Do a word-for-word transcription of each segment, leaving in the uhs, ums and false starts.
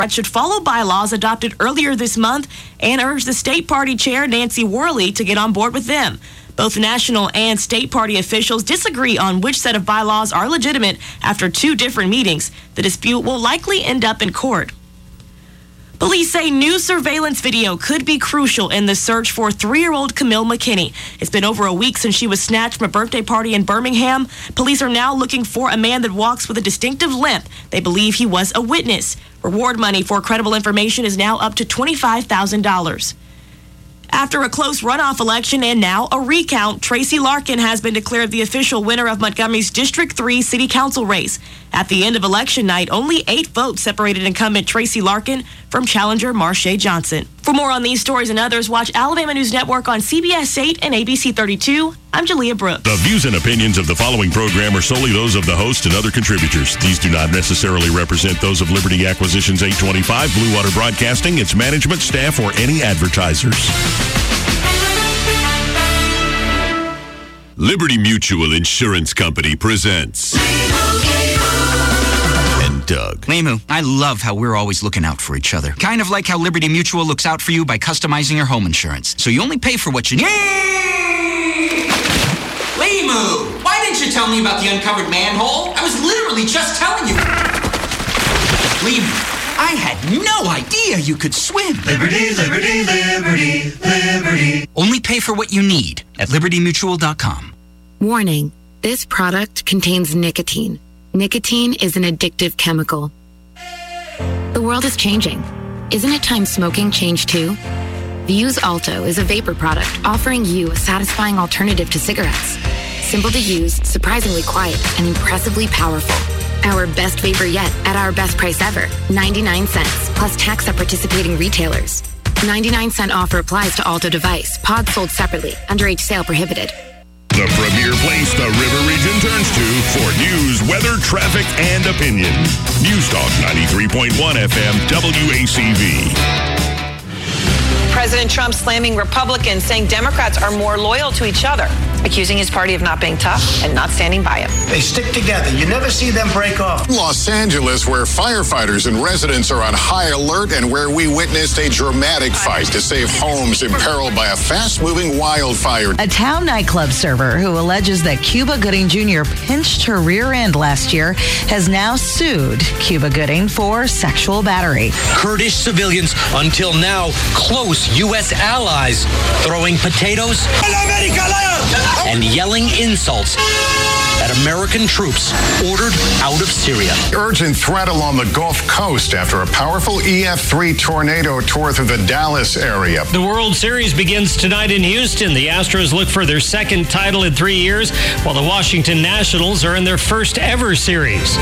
should follow bylaws adopted earlier this month and urged the state party chair, Nancy Worley, to get on board with them. Both national and state party officials disagree on which set of bylaws are legitimate after two different meetings. The dispute will likely end up in court. Police say new surveillance video could be crucial in the search for three-year-old Camille McKinney. It's been over a week since she was snatched from a birthday party in Birmingham. Police are now looking for a man that walks with a distinctive limp. They believe he was a witness. Reward money for credible information is now up to twenty-five thousand dollars. After a close runoff election and now a recount, Tracy Larkin has been declared the official winner of Montgomery's District three City Council race. At the end of election night, only eight votes separated incumbent Tracy Larkin from challenger Marsha Johnson. For more on these stories and others, watch Alabama News Network on C B S eight and A B C thirty-two. I'm Jalea Brooks. The views and opinions of the following program are solely those of the host and other contributors. These do not necessarily represent those of Liberty Acquisitions eight twenty-five, Blue Water Broadcasting, its management, staff, or any advertisers. Liberty Mutual Insurance Company presents... and Doug. Limu, I love how we're always looking out for each other. Kind of like how Liberty Mutual looks out for you by customizing your home insurance. So you only pay for what you need. Limu, why didn't you tell me about the uncovered manhole? I was literally just telling you. Limu, I had no idea you could swim. Liberty, liberty, liberty, liberty. Only pay for what you need at liberty mutual dot com. Warning, this product contains nicotine. Nicotine is an addictive chemical. The world is changing. Isn't it time smoking changed too? Vuse Alto is a vapor product offering you a satisfying alternative to cigarettes. Simple to use, surprisingly quiet, and impressively powerful. Our best vapor yet at our best price ever, ninety-nine cents, plus tax at participating retailers. ninety-nine cent offer applies to Alto device. Pods sold separately. Underage sale prohibited. The premier place the River Region turns to for news, weather, traffic, and opinion. News Talk ninety-three point one F M W A C V. President Trump slamming Republicans, saying Democrats are more loyal to each other, accusing his party of not being tough and not standing by him. They stick together. You never see them break off. Los Angeles, where firefighters and residents are on high alert and where we witnessed a dramatic fight to save homes imperiled by a fast-moving wildfire. A town nightclub server who alleges that Cuba Gooding Junior pinched her rear end last year has now sued Cuba Gooding for sexual battery. Kurdish civilians, until now close U S allies, throwing potatoes and yelling insults at American troops ordered out of Syria. Urgent threat along the Gulf Coast after a powerful E F three tornado tore through the Dallas area. The World Series begins tonight in Houston. The Astros look for their second title in three years, while the Washington Nationals are in their first ever series.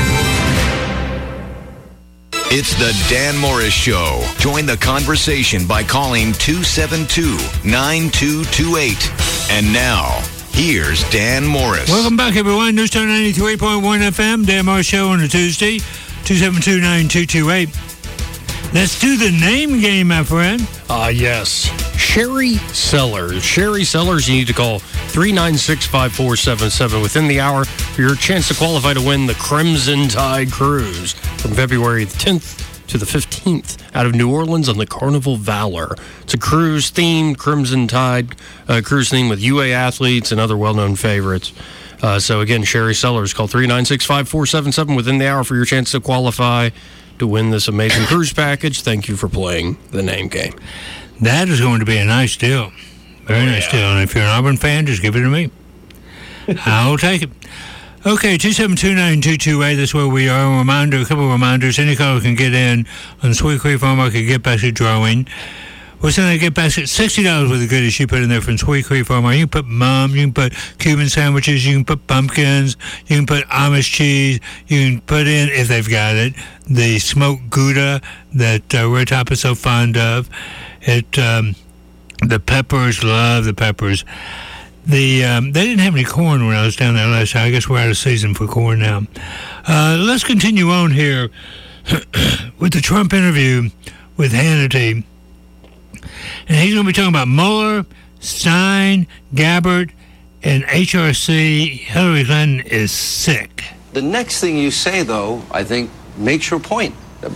It's the Dan Morris Show. Join the conversation by calling two seven two, nine two two eight. And now, here's Dan Morris. Welcome back, everyone. News Talk ninety-three point one F M. Dan Morris Show on a Tuesday. two seven two, nine two two eight. Let's do the name game, my friend. Ah, uh, yes. Sherry Sellers. Sherry Sellers, you need to call three nine six, five four seven seven within the hour for your chance to qualify to win the Crimson Tide Cruise from February the tenth to the fifteenth out of New Orleans on the Carnival Valor. It's a cruise-themed Crimson Tide uh, cruise theme with U A athletes and other well-known favorites. Uh, so, again, Sherry Sellers, call three nine six, five four seven seven within the hour for your chance to qualify to win this amazing cruise package. Thank you for playing the name game. That is going to be a nice deal. Very oh, nice yeah. deal. And if you're an Auburn fan, just give it to me. I'll take it. Okay, two seven two, nine two two eight, that's where we are. A reminder, a couple of reminders. Any caller can get in on Sweet Creek Farm Market Gift Basket Drawing. What's in that gift basket? sixty dollars worth of goodies you put in there from Sweet Creek Farm Market. You can put mum, you can put Cuban sandwiches, you can put pumpkins, you can put Amish cheese, you can put in, if they've got it, the smoked Gouda that uh, Red Top is so fond of. It, um, the peppers, love the peppers. The um, they didn't have any corn when I was down there last time. I guess we're out of season for corn now. Uh, let's continue on here with the Trump interview with Hannity. And he's going to be talking about Mueller, Stein, Gabbard, and H R C. Hillary Clinton is sick. The next thing you say, though, I think, makes your point.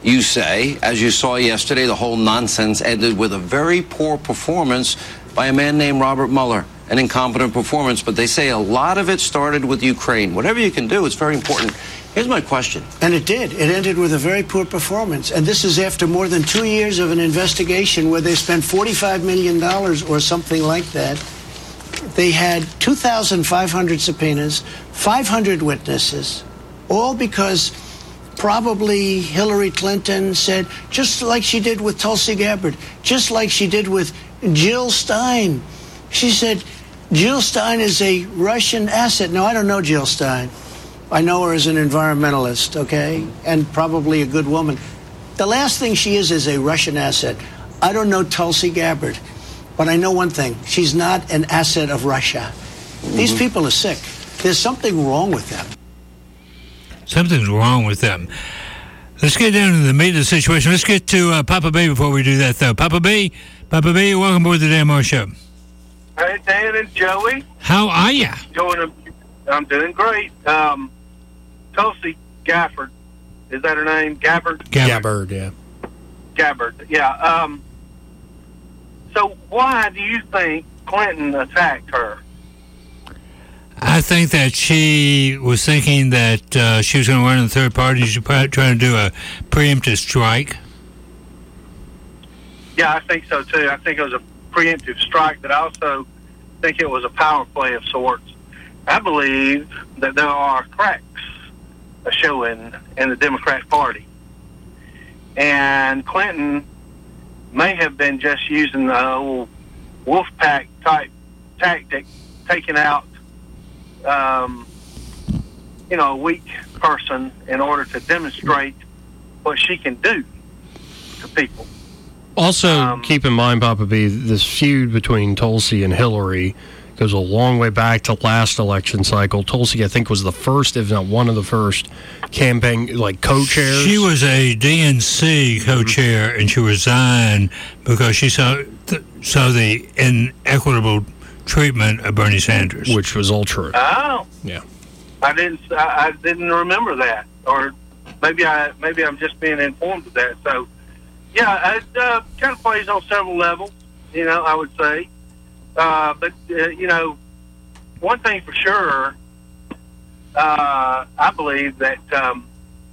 you say, as you saw yesterday, the whole nonsense ended with a very poor performance by a man named Robert Mueller, an incompetent performance. But they say a lot of it started with Ukraine. Whatever you can do, it's very important. Here's my question. And it did. It ended with a very poor performance. And this is after more than two years of an investigation where they spent forty-five million dollars or something like that. They had two thousand five hundred subpoenas, five hundred witnesses, all because probably Hillary Clinton said, just like she did with Tulsi Gabbard, just like she did with Jill Stein. She said, Jill Stein is a Russian asset. No, I don't know Jill Stein. I know her as an environmentalist, okay, and probably a good woman. The last thing she is is a Russian asset. I don't know Tulsi Gabbard, but I know one thing. She's not an asset of Russia. Mm-hmm. These people are sick. There's something wrong with them. Something's wrong with them. Let's get down to the meat of the situation. Let's get to uh, Papa B before we do that, though. Papa B, Papa B, welcome aboard the Dan Moore Show. Hey, Dan and Joey. How are you? Doing, I'm doing great. Um, Tulsi Gabbard, is that her name? Gabbard? Gabbard, yeah. Gabbard, yeah. Um, so why do you think Clinton attacked her? I think that she was thinking that uh, she was going to run in the third party. She was probably trying to do a preemptive strike. Yeah, I think so, too. I think it was a preemptive strike, but I also think it was a power play of sorts. I believe that there are cracks showing in the Democrat Party. And Clinton may have been just using the old wolf pack type tactic, taking out, um, you know, a weak person in order to demonstrate what she can do to people. Also, um, keep in mind, Papa B, this feud between Tulsi and Hillary goes a long way back to last election cycle. Tulsi, I think, was the first, if not one of the first, campaign, like, co-chairs. She was a D N C co-chair, mm-hmm. and she resigned because she saw, th- saw the inequitable treatment of Bernie Sanders. Which was all true. Oh. Yeah. I didn't I, I didn't remember that. Or maybe, I, maybe I'm just being informed of that. So, yeah, it uh, kind of plays on several levels, you know, I would say. Uh, but, uh, you know, one thing for sure, uh, I believe that, um,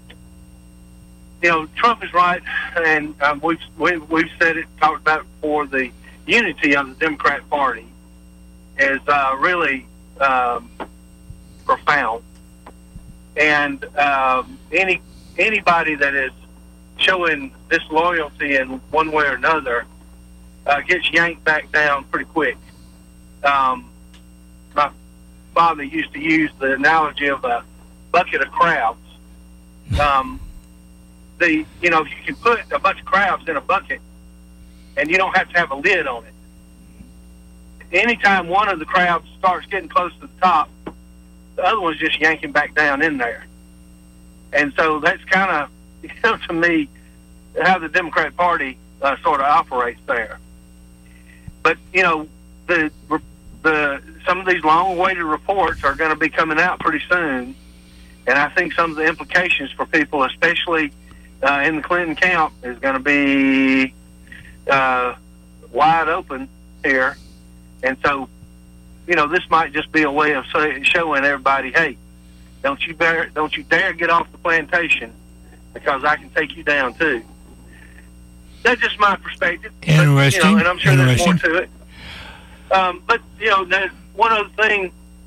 you know, Trump is right, and um, we've, we've, we've said it, talked about it before, the unity of the Democrat Party is uh, really um, profound. And um, any anybody that is showing disloyalty in one way or another uh, gets yanked back down pretty quick. Um, my father used to use the analogy of a bucket of crabs. Um, the you know, you can put a bunch of crabs in a bucket, and you don't have to have a lid on it. Anytime one of the crabs starts getting close to the top, the other one's just yanking back down in there. And so that's kind of, you know, to me, how the Democrat Party uh, sort of operates there. But, you know, the the some of these long-awaited reports are going to be coming out pretty soon, and I think some of the implications for people, especially uh, in the Clinton camp, is going to be uh, wide open here. And so, you know, this might just be a way of say, showing everybody, hey, don't you dare, don't you dare get off the plantation, because I can take you down too. That's just my perspective. Interesting. But, you know, and I'm sure there's more to it. Um, but, you know, there's one other thing.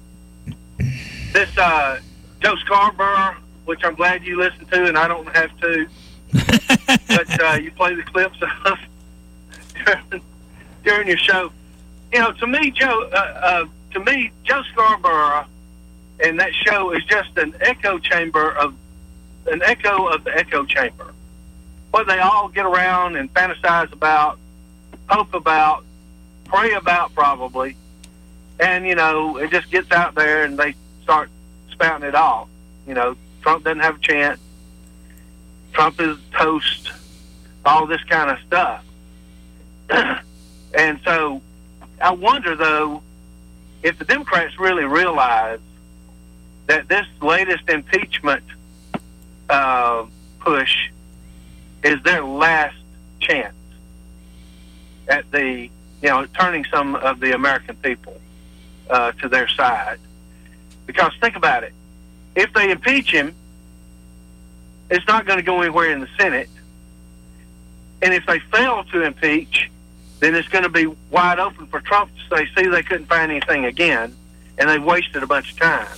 This uh, Joe Scarborough, which I'm glad you listened to, and I don't have to, but uh, you play the clips of during, during your show. You know, to me, Joe, uh, uh, to me, Joe Scarborough and that show is just an echo chamber of an echo of the echo chamber, where they all get around and fantasize about, hope about, pray about, probably, and you know, it just gets out there and they start spouting it off. You know, Trump doesn't have a chance. Trump is toast. All this kind of stuff, and so. I wonder, though, if the Democrats really realize that this latest impeachment uh, push is their last chance at the, you know, turning some of the American people uh, to their side. Because think about it. If they impeach him, it's not going to go anywhere in the Senate. And if they fail to impeach, then it's going to be wide open for Trump to say, see, they couldn't find anything again, and they wasted a bunch of time.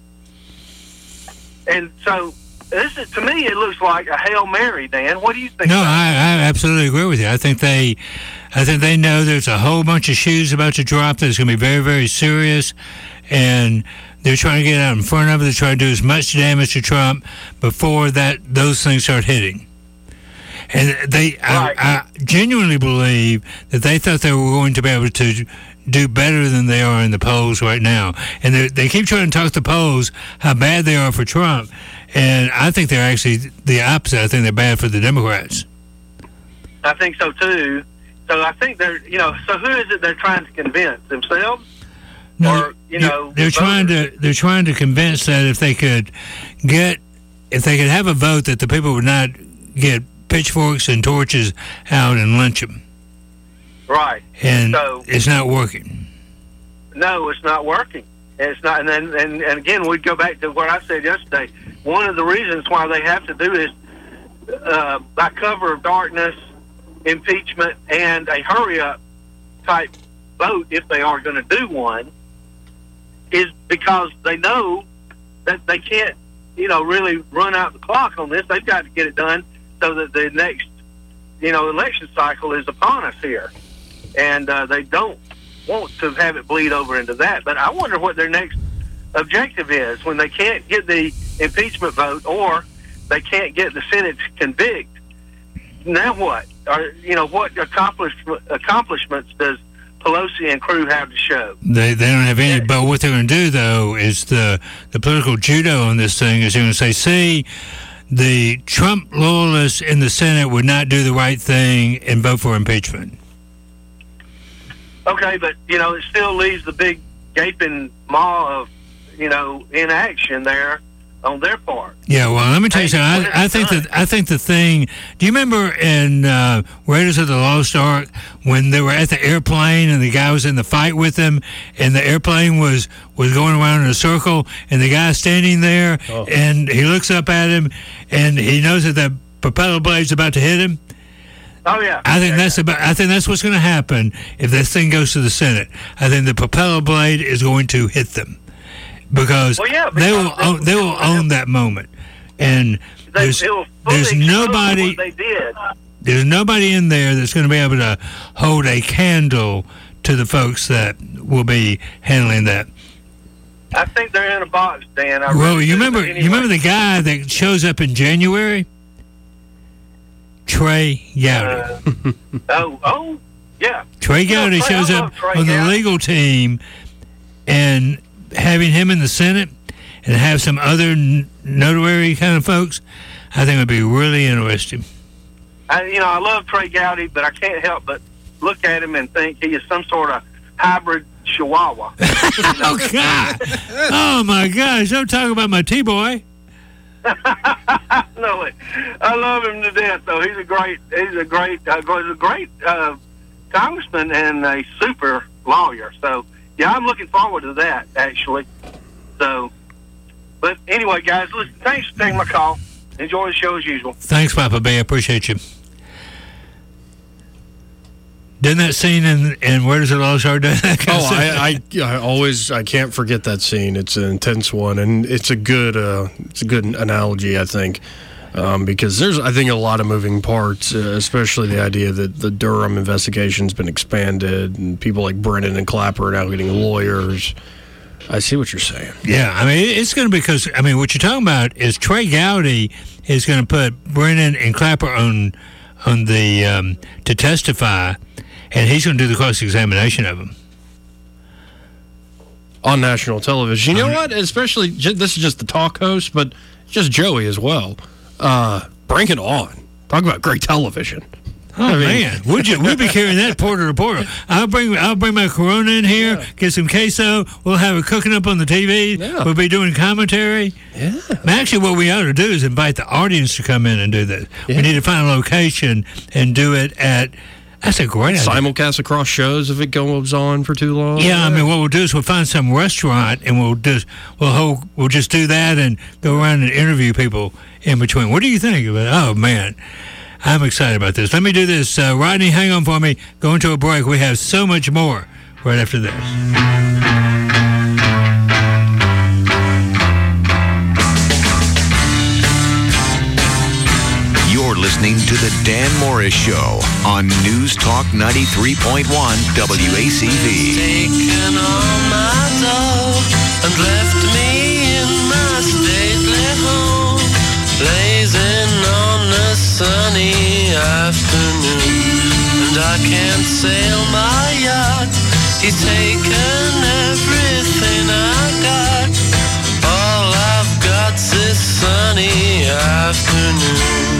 And so, this is, to me, it looks like a Hail Mary, Dan. What do you think? No, I, I absolutely agree with you. I think they, I think they know there's a whole bunch of shoes about to drop that's going to be very, very serious, and they're trying to get out in front of it. They're trying to do as much damage to Trump before that those things start hitting. And they, right. I, I genuinely believe that they thought they were going to be able to do better than they are in the polls right now. And they, they keep trying to talk the polls how bad they are for Trump. And I think they're actually the opposite. I think they're bad for the Democrats. I think so, too. So I think they're, you know, so who is it they're trying to convince? Themselves? No, or, you know, they're trying to, they're trying to convince that if they could get, if they could have a vote that the people would not get pitchforks and torches out and lynch them. Right. And so, it's not working. No, it's not working. And it's not. And then, and, and again, we go back to what I said yesterday. One of the reasons why they have to do this uh, by cover of darkness, impeachment, and a hurry-up type vote, if they are going to do one, is because they know that they can't, you know, really run out the clock on this. They've got to get it done so that the next, you know, election cycle is upon us here. And uh, they don't want to have it bleed over into that. But I wonder what their next objective is when they can't get the impeachment vote or they can't get the Senate to convict. Now what? Or, you know, what accomplish, accomplishments does Pelosi and crew have to show? They they don't have any. But what they're going to do, though, is the, the political judo on this thing is they're going to say, see, the Trump loyalists in the Senate would not do the right thing and vote for impeachment. Okay, but, you know, it still leaves the big gaping maw of, you know, inaction there on their part. Yeah, well, let me tell you something. I, I think that I think the thing. Do you remember in uh, Raiders of the Lost Ark when they were at the airplane and the guy was in the fight with them, and the airplane was was going around in a circle, and the guy's standing there, oh. and he looks up at him, and he knows that the propeller blade's about to hit him. Oh yeah. I think yeah, that's yeah. about. I think that's what's going to happen if this thing goes to the Senate. I think the propeller blade is going to hit them. Because, well, yeah, because they will own, they will own that moment, and they, there's there's nobody they did. there's nobody in there that's going to be able to hold a candle to the folks that will be handling that. I think they're in a box, Dan. I well, really you do, remember anyway. you remember the guy that shows up in January, Trey Gowdy. Uh, oh, oh, yeah. Trey Gowdy Trey, shows up Trey on Gowdy. the legal team, and having him in the Senate and have some other n- notary kind of folks, I think would be really interesting. I, you know, I love Trey Gowdy, but I can't help but look at him and think he is some sort of hybrid chihuahua. Oh, God. Oh, my gosh. Don't talk about my T-boy. No, I love him to death, though. He's a great, he's a great, uh, he's a great uh, congressman and a super lawyer. So, yeah, I'm looking forward to that, actually. So, but anyway, guys, listen, thanks for taking my call. Enjoy the show as usual. Thanks, Papa Bay. I appreciate you. Didn't that scene in, in Where Does It All Start? Oh, I, I, I always, I can't forget that scene. It's an intense one, and it's a good, uh, it's a good analogy, I think. Um, because there's, I think, a lot of moving parts, uh, especially the idea that the Durham investigation's been expanded and people like Brennan and Clapper are now getting lawyers. I see what you're saying. Yeah, I mean, it's going to be because, I mean, what you're talking about is Trey Gowdy is going to put Brennan and Clapper on on the, um, to testify, and he's going to do the cross-examination of them. On national television. You know what? Especially, this is just the talk host, but just Joey as well. Uh, bring it on. Talk about great television. Oh, I mean, man. Would you? We'd be carrying that porter to porter. I'll bring I'll bring my Corona in here, yeah. get some queso. We'll have it cooking up on the T V. Yeah. We'll be doing commentary. Yeah. Actually, what we ought to do is invite the audience to come in and do this. Yeah. We need to find a location and do it at... That's a great idea. Simulcast across shows if it goes on for too long. Yeah, I mean, what we'll do is we'll find some restaurant and we'll just we'll hold, we'll just do that and go around and interview people in between. What do you think of it? Oh man, I'm excited about this. Let me do this. Uh, Rodney, hang on for me. Going to a break. We have so much more right after this. You're listening to the Dan Morris Show on News Talk ninety-three point one W A C V. Taken all my dough and left me in my stately home, blazing on a sunny afternoon. And I can't sail my yacht, he's taken everything I got. All I've got's this sunny afternoon.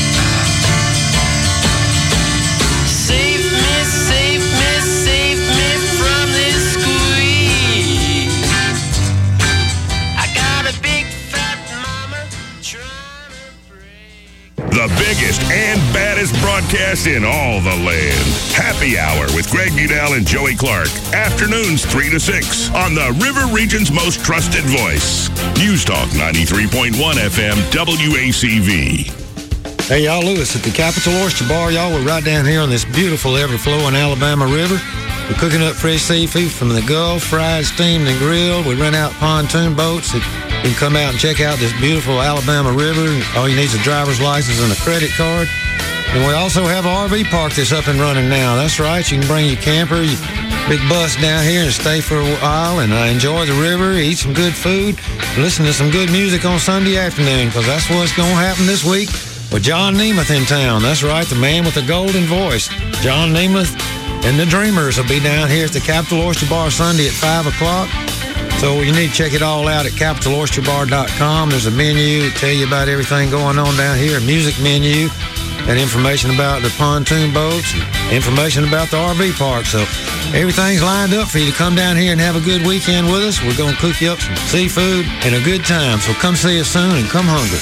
Save me, save me, save me from this squeeze. I got a big fat mama trying to break. The biggest and baddest broadcast in all the land. Happy Hour with Greg Budell and Joey Clark. Afternoons three to six on the River Region's most trusted voice. News Talk ninety-three point one F M W A C V. Hey, y'all, Lewis at the Capital Oyster Bar. Y'all, we're right down here on this beautiful ever-flowing Alabama River. We're cooking up fresh seafood from the Gulf, fried, steamed, and grilled. We rent out pontoon boats that you can come out and check out this beautiful Alabama River. All you need is a driver's license and a credit card. And we also have an R V park that's up and running now. That's right. You can bring your camper, your big bus down here and stay for a while and uh, enjoy the river, eat some good food, listen to some good music on Sunday afternoon, because that's what's going to happen this week. With John Nemeth in town. That's right, the man with the golden voice. John Nemeth and the Dreamers will be down here at the Capital Oyster Bar Sunday at five o'clock. So you need to check it all out at capital oyster bar dot com. There's a menu that tell you about everything going on down here, a music menu, and information about the pontoon boats, and information about the R V park. So everything's lined up for you to come down here and have a good weekend with us. We're going to cook you up some seafood and a good time. So come see us soon and come hungry.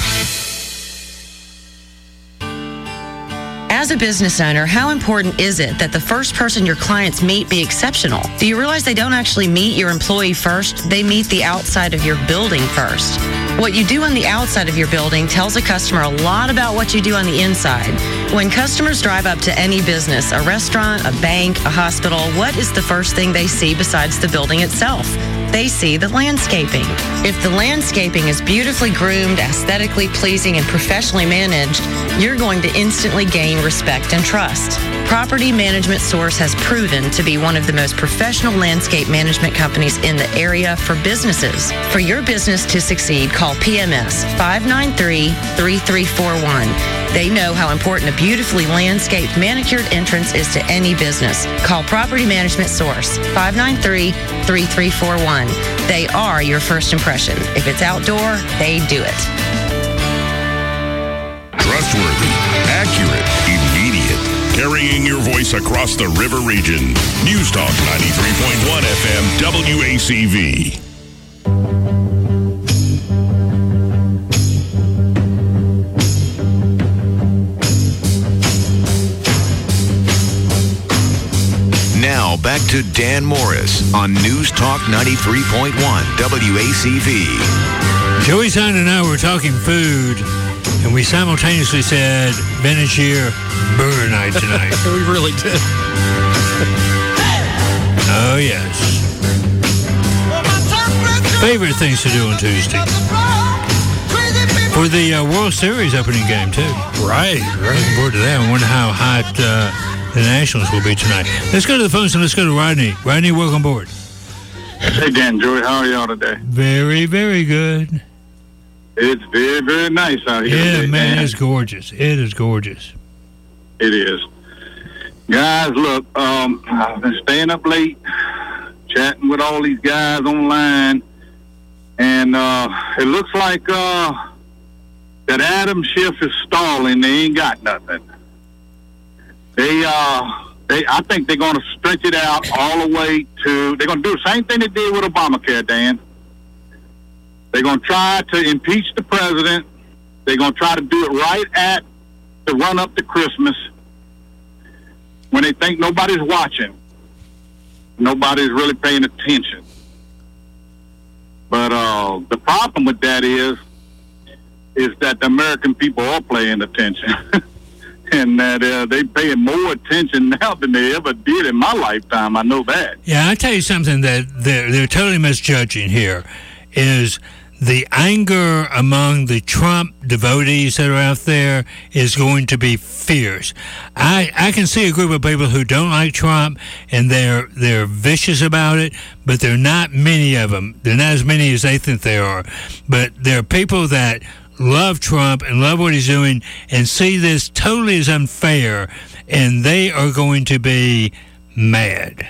As a business owner, how important is it that the first person your clients meet be exceptional? Do you realize they don't actually meet your employee first? They meet the outside of your building first. What you do on the outside of your building tells a customer a lot about what you do on the inside. When customers drive up to any business, a restaurant, a bank, a hospital, what is the first thing they see besides the building itself? They see the landscaping. If the landscaping is beautifully groomed, aesthetically pleasing, and professionally managed, you're going to instantly gain respect and trust. Property Management Source has proven to be one of the most professional landscape management companies in the area for businesses. For your business to succeed, call P M S five nine three, three three four one. They know how important a beautifully landscaped, manicured entrance is to any business. Call Property Management Source, five nine three, three three four one. They are your first impression. If it's outdoor, they do it. Trustworthy, accurate, immediate. Carrying your voice across the river region. News Talk ninety-three point one F M W A C V. Now back to Dan Morris on News Talk ninety-three point one W A C V. Joey Stein and I were talking food, and we simultaneously said, Vintage Year Burger Night tonight. We really did. Oh, yes. Favorite things to do on Tuesday. For the uh, World Series opening game, too. Right, right. Looking forward to that. I wonder how hot uh, the Nationals will be tonight. Let's go to the phones and let's go to Rodney. Rodney, welcome aboard. Hey, Dan, Joey, how are y'all today? Very, very good. It's very, very nice out here. Yeah, today, man, Dan. it's gorgeous. It is gorgeous. It is. Guys, look, um, I've been staying up late, chatting with all these guys online, and uh, it looks like uh, that Adam Schiff is stalling. They ain't got nothing. they, uh, they, I think they're going to stretch it out all the way to. They're going to do the same thing they did with Obamacare, Dan. They're going to try to impeach the president. They're going to try to do it right at the run up to Christmas, when they think nobody's watching. Nobody's really paying attention. But uh, the problem with that is, is that the American people are paying attention. And that uh, they paying more attention now than they ever did in my lifetime. I know that. Yeah, I tell you something that they're, they're totally misjudging here is the anger among the Trump devotees that are out there is going to be fierce. I, I can see a group of people who don't like Trump and they're they're vicious about it, but there are not many of them. They're not as many as they think they are. But there are people that love Trump and love what he's doing and see this totally as unfair, and they are going to be mad.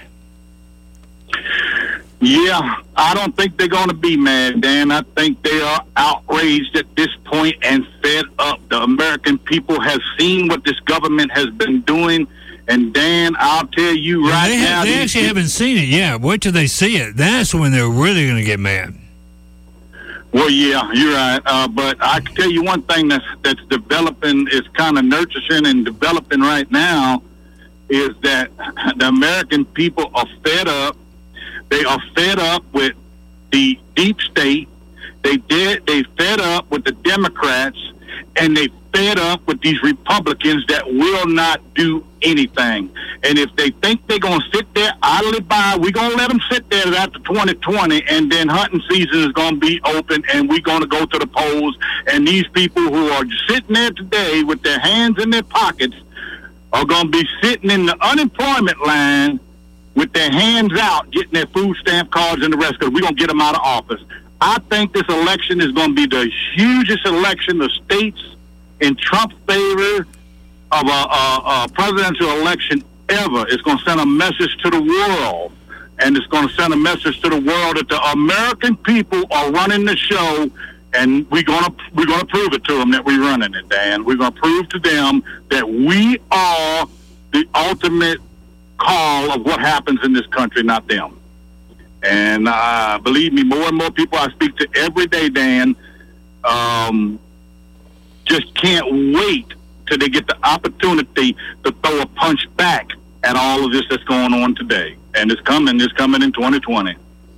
Yeah, I don't think they're going to be mad, Dan. I think they are outraged at this point and fed up. The American people have seen what this government has been doing, and Dan, I'll tell you right they now. Ha- they actually haven't seen it. Yeah, wait till they see it. That's when they're really going to get mad. Well, yeah, you're right. Uh, but I can tell you one thing that's that's developing, is kind of nurturing and developing right now, is that the American people are fed up. They are fed up with the deep state. They did. They fed up with the Democrats, and they fed up with these Republicans that will not do anything. And if they think they're going to sit there idly by, we're going to let them sit there after twenty twenty, and then hunting season is going to be open, and we're going to go to the polls. And these people who are sitting there today with their hands in their pockets are going to be sitting in the unemployment line with their hands out, getting their food stamp cards and the rest, because we're going to get them out of office. I think this election is going to be the hugest election of states in Trump's favor of a, a, a presidential election ever. It's going to send a message to the world, and it's going to send a message to the world that the American people are running the show, and we're going to we're going to prove it to them that we're running it, Dan. We're going to prove to them that we are the ultimate call of what happens in this country, not them. And uh, believe me, more and more people I speak to every day, Dan, um, just can't wait till they get the opportunity to throw a punch back at all of this that's going on today. And it's coming. It's coming in twenty twenty.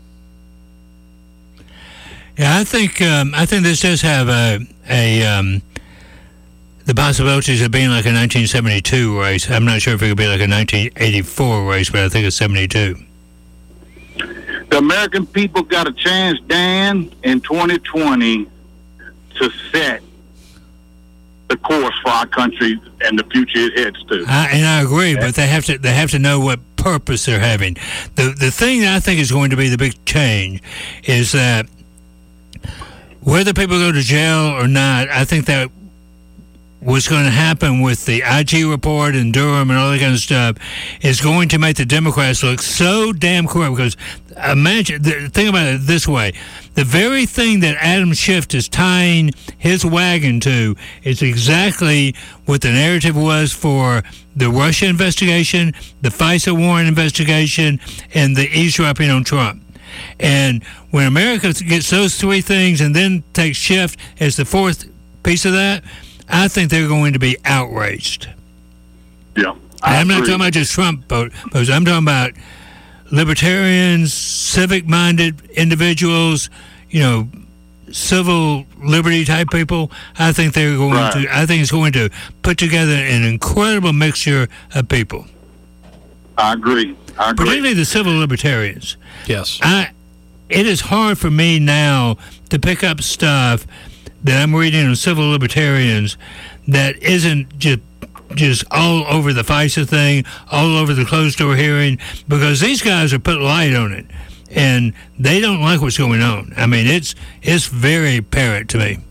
Yeah, I think um, I think this does have a a um, the possibilities of being like a nineteen seventy-two race. I'm not sure if it could be like a nineteen eighty-four race, but I think it's seventy-two. The American people got a chance, Dan, in twenty twenty to set the course for our country and the future it heads to. I, and I agree, but they have to they have to know what purpose they're having. The the thing that I think is going to be the big change is that whether people go to jail or not, I think that what's going to happen with the I G report and Durham and all that kind of stuff is going to make the Democrats look so damn corrupt. Because imagine, think about it this way. The very thing that Adam Schiff is tying his wagon to is exactly what the narrative was for the Russia investigation, the FISA warrant investigation, and the eavesdropping on Trump. And when America gets those three things and then takes Schiff as the fourth piece of that, I think they're going to be outraged. Yeah. I'm not talking about just Trump votes. I'm talking about libertarians, civic-minded individuals, you know, civil liberty type people. I think they're going right. to. I think it's going to put together an incredible mixture of people. I agree. I agree. Particularly the civil libertarians. Yes. I. It is hard for me now to pick up stuff that I'm reading on civil libertarians that isn't just just all over the FISA thing, all over the closed-door hearing, because these guys are putting light on it, and they don't like what's going on. I mean, it's it's very apparent to me.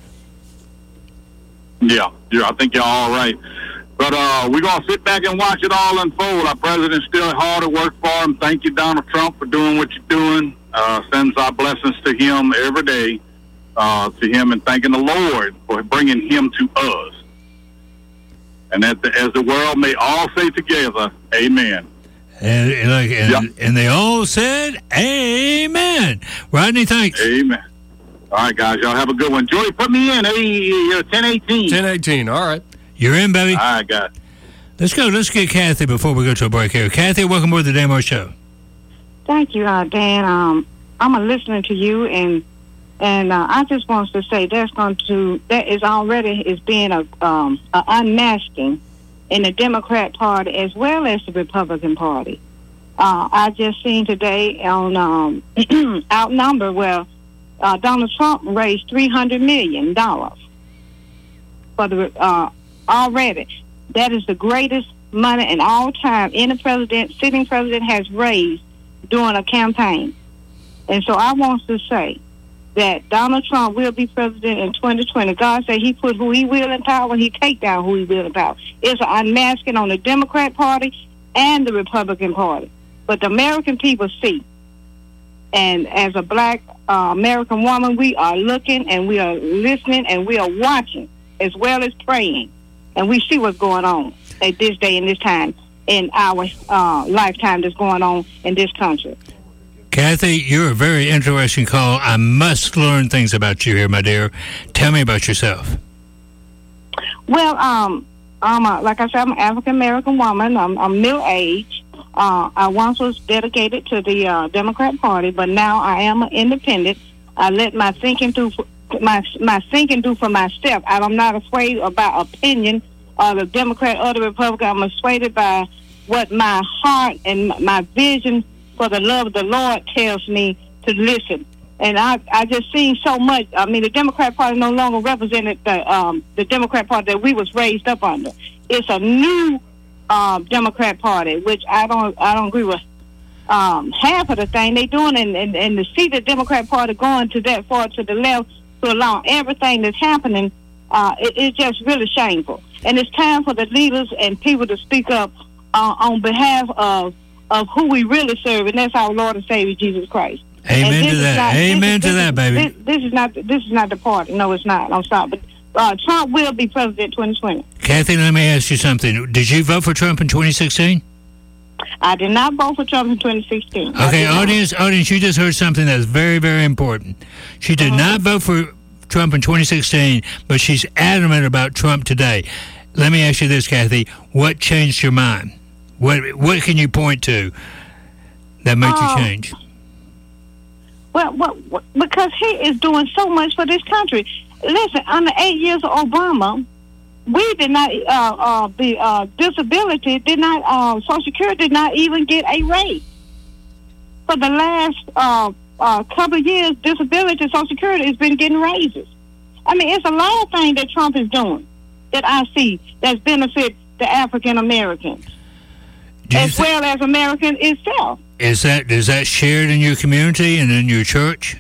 Yeah, yeah, I think you're all right. But uh, we're going to sit back and watch it all unfold. Our president's still hard at work for him. Thank you, Donald Trump, for doing what you're doing. Uh, sends our blessings to him every day, uh, to him, and thanking the Lord for bringing him to us. And that the, as the world may all say together, amen. And, and like, and, Yep. and they all said, "Amen." Rodney, thanks. Amen. All right, guys, y'all have a good one. Joey, put me in. Hey, ten eighteen. ten eighteen. All right. You're in, baby. All right, guys. Let's go. Let's get Kathy before we go to a break here. Kathy, welcome aboard the Dan Moore Show. Thank you, uh, Dan. Um, I'm a listener to you, and and uh, I just want to say that's going to that is already is being a, um, a unmasking in the Democrat Party as well as the Republican Party. Uh, I just seen today on um, Outnumber where uh, Donald Trump raised three hundred million dollars for the uh, already. That is the greatest money in all time any president, sitting president has raised during a campaign. And so I want to say that Donald Trump will be president in twenty twenty. God said he put who he will in power and he take down who he will in power. It's an unmasking on the Democrat Party and the Republican Party. But the American people see. And as a black uh, American woman, we are looking and we are listening and we are watching as well as praying. And we see what's going on at this day and this time in our uh, lifetime that's going on in this country. Kathy, you're a very interesting call. I must learn things about you here, my dear. Tell me about yourself. Well, um, I'm a, like I said, I'm an African American woman. I'm, I'm middle aged. Uh, I once was dedicated to the uh, Democrat Party, but now I am an independent. I let my thinking do for, my my thinking do for myself. I'm not afraid about opinion or the Democrat or the Republican. I'm persuaded by what my heart and my vision for the love of the Lord tells me to listen. And I, I just seen so much. I mean, the Democrat Party no longer represented the um, the Democrat Party that we was raised up under. It's a new uh, Democrat Party, which I don't I don't agree with um, half of the thing they doing, and, and and to see the Democrat Party going to that far to the left to allow everything that's happening, uh, it, it's just really shameful. And it's time for the leaders and people to speak up uh, on behalf of of who we really serve, and that's our Lord and Savior Jesus Christ. Amen to that. Not, Amen this, to that, baby. This, this is not this is not the party. No, it's not. I'm sorry, but uh, Trump will be president twenty twenty. Kathy, let me ask you something. Did you vote for Trump in twenty sixteen? I did not vote for Trump in twenty sixteen. Okay, audience, audience, you just heard something that's very, very important. She did Uh-huh. not vote for Trump in twenty sixteen, but she's adamant about Trump today. Let me ask you this, Kathy. What changed your mind? What What can you point to that made Um, you change? Well, what, what, because he is doing so much for this country. Listen, under eight years of Obama, we did not, uh, uh, the uh, disability did not, uh, Social Security did not even get a raise. For the last uh, uh, couple of years, disability, Social Security has been getting raises. I mean, it's a lot of things that Trump is doing that I see that's benefit the African Americans, as thi- well as American itself. Is that is that shared in your community and in your church?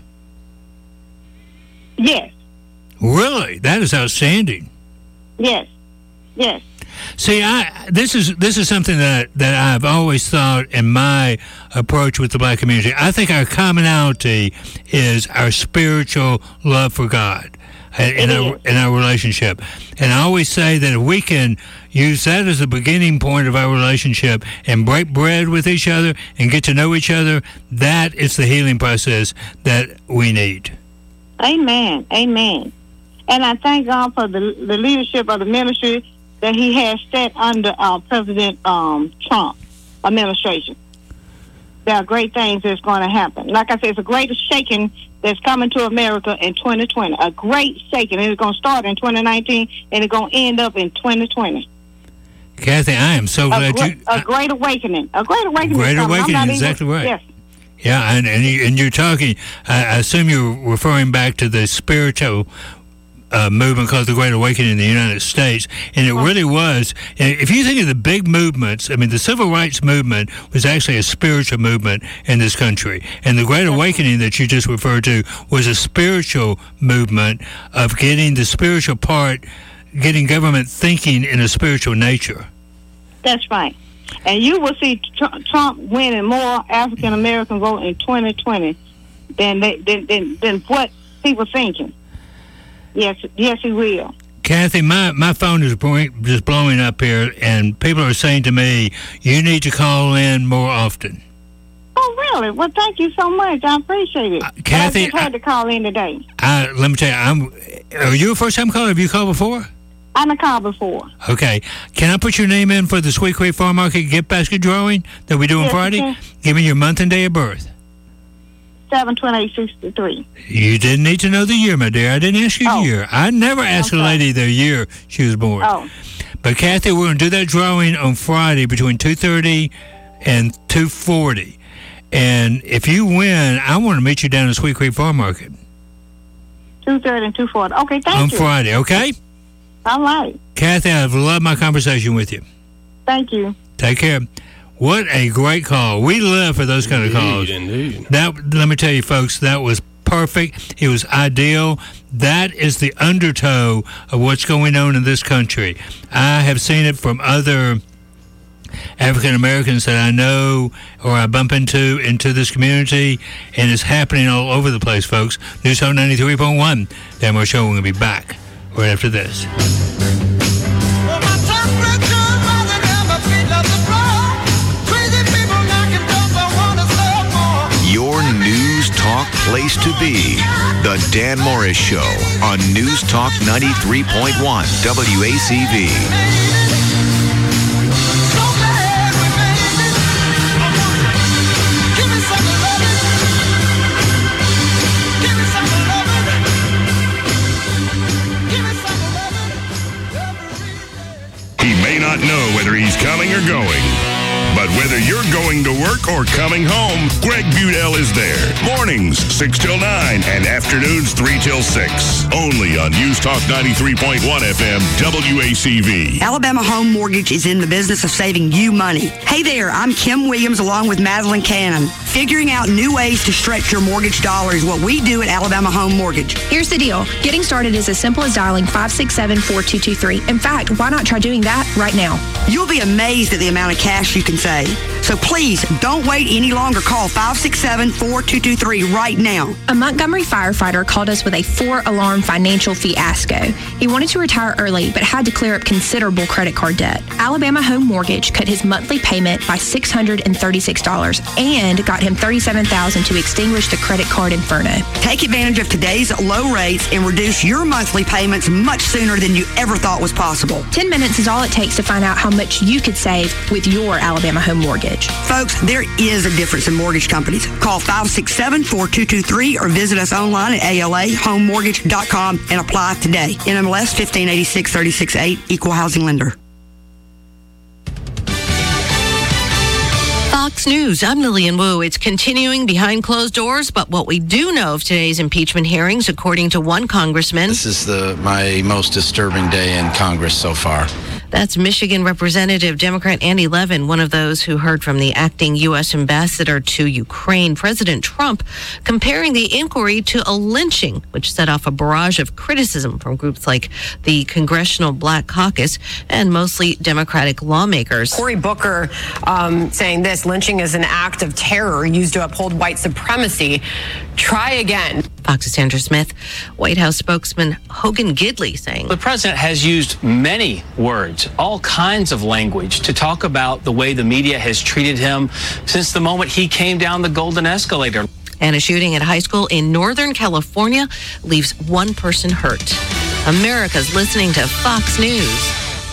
Yes, Really? That is outstanding. yes, yes. See, I this is this is something that that I've always thought in my approach with the black community. I think our commonality is our spiritual love for God and in our in our relationship. And I always say that if we can use that as the beginning point of our relationship and break bread with each other and get to know each other, that is the healing process that we need. Amen. Amen. And I thank God for the, the leadership of the ministry that he has set under uh, President um, Trump administration. There are great things that's going to happen. Like I said, it's a great shaking that's coming to America in twenty twenty. A great shaking. It's going to start in twenty nineteen, and it's going to end up in twenty twenty. Kathy, I am so A, glad gre- you... a great awakening. A great awakening. Great is coming. I'm awakening, not even- exactly right. Yes. Yeah, and and, you, and you're talking, I, I assume you're referring back to the spiritual uh, movement called the Great Awakening in the United States. And it really was, and if you think of the big movements, I mean, the Civil Rights Movement was actually a spiritual movement in this country. And the Great Awakening that you just referred to was a spiritual movement of getting the spiritual part, getting government thinking in a spiritual nature. That's right. And you will see Tr- Trump winning more African American vote in twenty twenty than, they, than than than what people thinking. Yes, yes, he will. Kathy, my, my phone is blowing, just blowing up here, and people are saying to me, you need to call in more often. Oh, really? Well, thank you so much. I appreciate it. Uh, Kathy, I just had to call in today. I, let me tell you, I'm, are you a first-time caller? Have you called before? I've called before. Okay. Can I put your name in for the Sweet Creek Farm Market gift basket drawing that we do on Yes, Friday? you can. Give me your month and day of birth. seven twenty-eight sixty-three. You didn't need to know the year, my dear. I didn't ask you Oh. the year. I never asked Okay. a lady the year she was born. Oh. But, Kathy, we're going to do that drawing on Friday between two thirty and two forty. And if you win, I want to meet you down at Sweet Creek Farm Market. two thirty and two forty. Okay, thank on you. Friday, okay? All right. Kathy, I've loved my conversation with you. Thank you. Take care. What a great call. We live for those kind of calls. Indeed. That, let me tell you, folks, that was perfect. It was ideal. That is the undertow of what's going on in this country. I have seen it from other African Americans that I know or I bump into into this community, and it's happening all over the place, folks. News Talk ninety-three point one. Dan Moore Show. We're going to be back right after this. Your News Talk place to be. The Dan Morris Show on News Talk ninety-three point one W A C V. He may not know whether he's coming or going, but whether you're going to work or coming home, Greg Budell is there. Mornings, six till nine, and afternoons, three till six. Only on News Talk ninety-three point one F M, W A C V. Alabama Home Mortgage is in the business of saving you money. Hey there, I'm Kim Williams along with Madeline Cannon. Figuring out new ways to stretch your mortgage dollar is what we do at Alabama Home Mortgage. Here's the deal. Getting started is as simple as dialing five six seven, four two two three. In fact, why not try doing that right now? You'll be amazed at the amount of cash you can save. So please, don't wait any longer. Call five six seven, four two two three right now. A Montgomery firefighter called us with a four-alarm financial fiasco. He wanted to retire early, but had to clear up considerable credit card debt. Alabama Home Mortgage cut his monthly payment by six hundred thirty-six dollars and got him thirty-seven thousand dollars to extinguish the credit card inferno. Take advantage of today's low rates and reduce your monthly payments much sooner than you ever thought was possible. Ten minutes is all it takes to find out how much you could save with your Alabama Home Mortgage. Folks, there is a difference in mortgage companies. Call five six seven, four two two three or visit us online at A L A home mortgage dot com and apply today. N M L S fifteen eighty-six, thirty-six eight, Equal Housing Lender. Fox News, I'm Lillian Wu. It's continuing behind closed doors, but what we do know of today's impeachment hearings, according to one congressman, This is the my most disturbing day in Congress so far. that's Michigan Representative Democrat Andy Levin, one of those who heard from the acting U S ambassador to Ukraine, President Trump, comparing the inquiry to a lynching, which set off a barrage of criticism from groups like the Congressional Black Caucus and mostly Democratic lawmakers. Cory Booker um, saying this, lynching is an act of terror used to uphold white supremacy. Try again. Fox's Sandra Smith, White House spokesman Hogan Gidley saying, The president has used many words, all kinds of language, to talk about the way the media has treated him since the moment he came down the golden escalator. And a shooting at a high school in Northern California leaves one person hurt. America's listening to Fox News.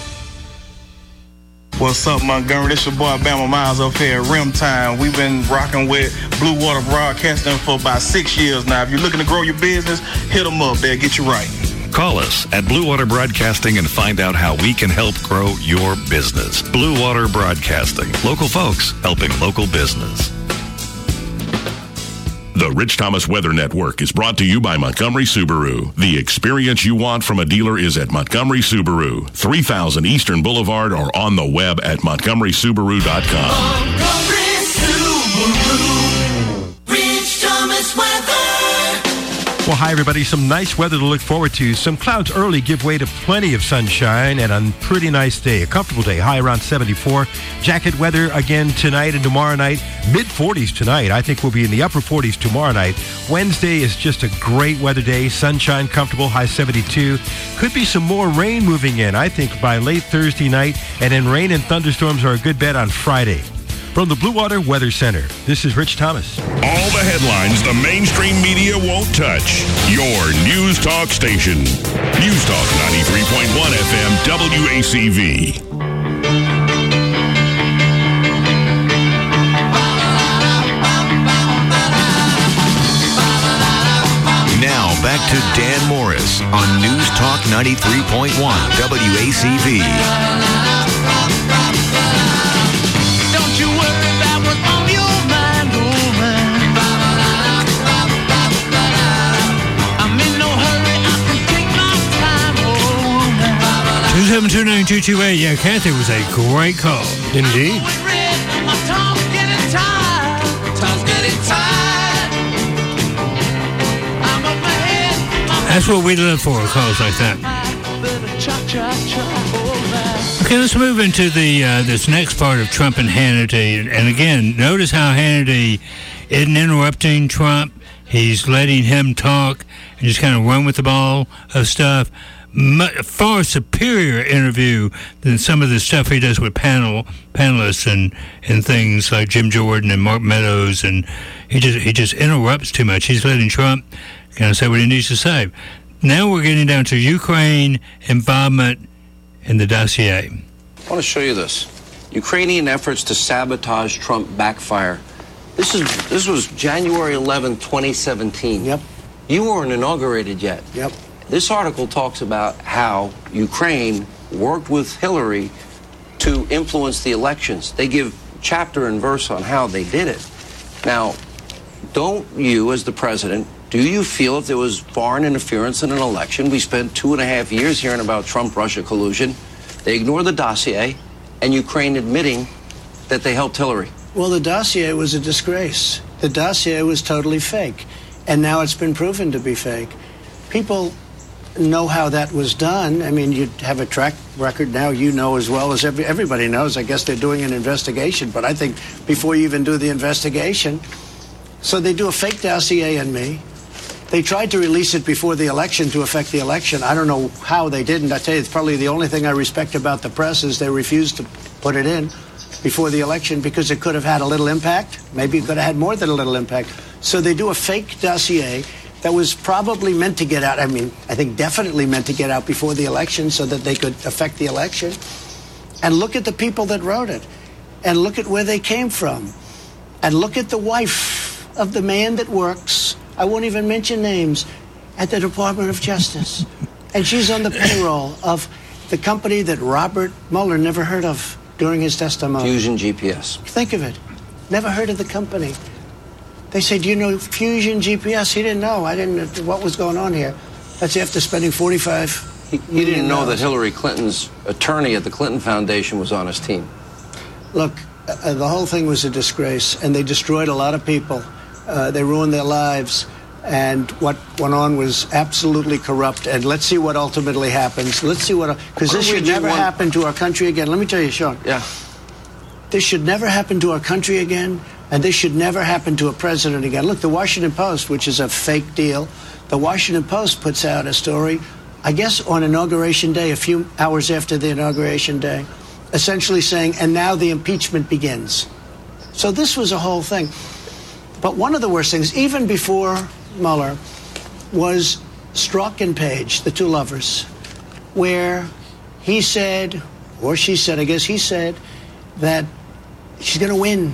What's up, Montgomery? This your boy Bama Miles up here at Rim Time. We've been rocking with Blue Water Broadcasting for about six years now. If you're looking to grow your business, hit them up. They'll get you right. Call us at Blue Water Broadcasting and find out how we can help grow your business. Blue Water Broadcasting. Local folks helping local business. The Rich Thomas Weather Network is brought to you by Montgomery Subaru. The experience you want from a dealer is at Montgomery Subaru, three thousand Eastern Boulevard, or on the web at montgomery subaru dot com. Montgomery Subaru. Rich Thomas Weather. Well, hi, everybody. Some nice weather to look forward to. Some clouds early give way to plenty of sunshine and a pretty nice day. A comfortable day, high around seventy-four. Jacket weather again tonight and tomorrow night. mid forties tonight. I think we'll be in the upper forties tomorrow night. Wednesday is just a great weather day. Sunshine, comfortable, high seventy-two. Could be some more rain moving in, I think, by late Thursday night. And then rain and thunderstorms are a good bet on Friday. From the Blue Water Weather Center, this is Rich Thomas. All the headlines the mainstream media won't touch. Your News Talk station. News Talk ninety-three point one F M W A C V. Now back to Dan Morris on News Talk ninety-three point one W A C V. Don't you worry about what's on your mind, oh man. I'm in no hurry, I can take my time, oh man. two seven two nine two two eight. Yeah, Kathy was a great call. Indeed. My tongue's getting tired, tongue's getting tired. I'm up my head, my That's what we live for, calls like that. better cha cha cha, oh man. Okay, let's move into the uh, this next part of Trump and Hannity. And again, notice how Hannity isn't interrupting Trump. He's letting him talk and just kind of run with the ball of stuff. Much, far superior interview than some of the stuff he does with panel panelists and, and things like Jim Jordan and Mark Meadows. And he just he just interrupts too much. He's letting Trump kind of say what he needs to say. Now we're getting down to Ukraine involvement in the dossier. I want to show you this. Ukrainian efforts to sabotage Trump backfire. This is this was January eleventh, twenty seventeen. Yep. You weren't inaugurated yet. Yep. This article talks about how Ukraine worked with Hillary to influence the elections. They give chapter and verse on how they did it. Now, don't you, as the president, do you feel if there was foreign interference in an election? We spent two and a half years hearing about Trump-Russia collusion. They ignore the dossier, and Ukraine admitting that they helped Hillary. Well, the dossier was a disgrace. The dossier was totally fake. And now it's been proven to be fake. People know how that was done. I mean, you have a track record now. You know as well as every, everybody knows. I guess they're doing an investigation. But I think before you even do the investigation, so they do a fake dossier on me. They tried to release it before the election to affect the election. I don't know how they didn't. I tell you, it's probably the only thing I respect about the press is they refused to put it in before the election because it could have had a little impact. Maybe it could have had more than a little impact. So they do a fake dossier that was probably meant to get out. I mean, I think definitely meant to get out before the election so that they could affect the election. And look at the people that wrote it. And look at where they came from. And look at the wife of the man that works, I won't even mention names, at the Department of Justice. And she's on the payroll of the company that Robert Mueller never heard of during his testimony. Fusion G P S. Think of it. Never heard of the company. They say, do you know Fusion G P S? He didn't know. I didn't know what was going on here. That's after spending forty-five He, he didn't know that Hillary Clinton's attorney at the Clinton Foundation was on his team. Look, uh, the whole thing was a disgrace, and they destroyed a lot of people. Uh, they ruined their lives, and what went on was absolutely corrupt. And let's see what ultimately happens. Let's see what, because this should never one- happen to our country again. Let me tell you, Sean. Yeah. This should never happen to our country again, and this should never happen to a president again. Look, the Washington Post, which is a fake deal, the Washington Post puts out a story, I guess on Inauguration Day, a few hours after the Inauguration Day, essentially saying, and now the impeachment begins. So this was a whole thing. But one of the worst things, even before Mueller, was Strzok and Page, the two lovers, where he said, or she said, I guess he said, that she's going to win.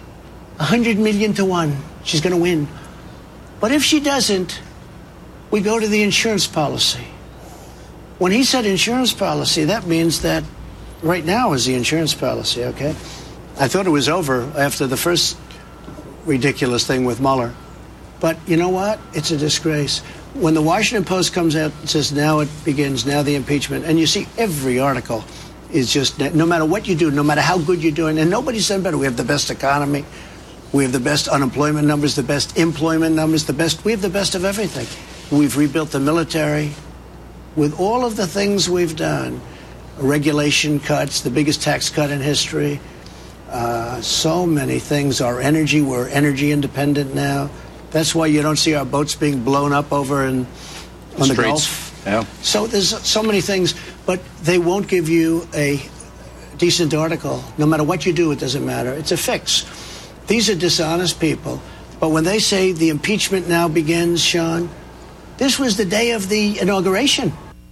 A hundred million to one. She's going to win. But if she doesn't, we go to the insurance policy. When he said insurance policy, that means that right now is the insurance policy, okay? I thought it was over after the first ridiculous thing with Mueller. But you know what? It's a disgrace. When the Washington Post comes out and says, now it begins, now the impeachment, and you see every article is just, no matter what you do, no matter how good you're doing, and nobody's done better. We have the best economy. We have the best unemployment numbers, the best employment numbers, the best, we have the best of everything. We've rebuilt the military. With all of the things we've done, regulation cuts, the biggest tax cut in history, uh, so many things. Our energy, we're energy independent now. That's why you don't see our boats being blown up over in, on the Gulf. Yeah. So there's so many things, but they won't give you a decent article. No matter what you do, it doesn't matter. It's a fix. These are dishonest people. But when they say the impeachment now begins, Sean, this was the day of the inauguration.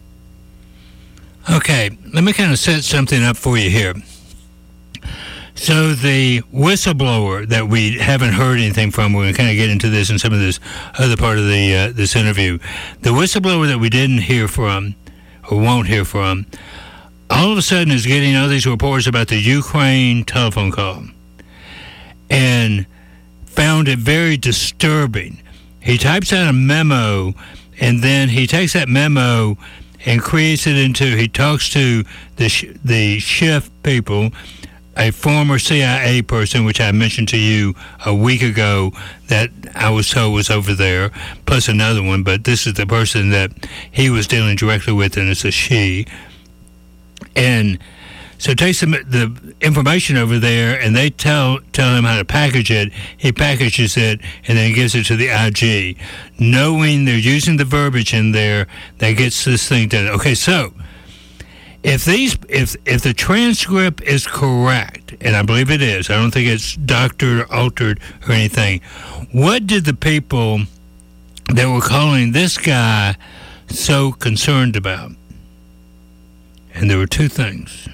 Okay, let me kind of set something up for you here. So the whistleblower that we haven't heard anything from, we're going to kind of get into this in some of this other part of the uh, this interview. The whistleblower that we didn't hear from, or won't hear from, all of a sudden is getting all these reports about the Ukraine telephone call, and found it very disturbing. He types out a memo, and then he takes that memo and creates it into, he talks to the sh- the Schiff people, a former C I A person, which I mentioned to you a week ago that I was told was over there, plus another one, but this is the person that he was dealing directly with, and it's a she. And so takes the, the information over there, and they tell tell him how to package it. He packages it and then gives it to the I G, knowing they're using the verbiage in there that gets this thing done. Okay, so if these if if the transcript is correct, and I believe it is, I don't think it's doctored or altered or anything. What did the people that were calling this guy so concerned about? And there were two things.